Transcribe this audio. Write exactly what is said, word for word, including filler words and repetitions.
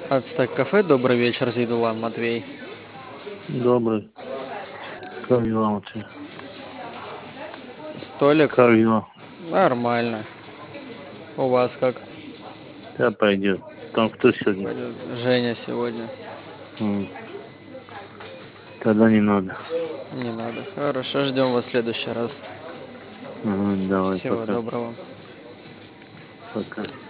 Ацтек кафе, добрый вечер, Зейдулан, Матвей. Добрый. Как дела у тебя? Столик? Как дела? Нормально. У вас как? Да пойдет. Там кто сегодня? Пойдет Женя сегодня. М, Тогда не надо. Не надо. Хорошо, ждем вас в следующий раз. Ага, давай, Всего пока. доброго. Пока.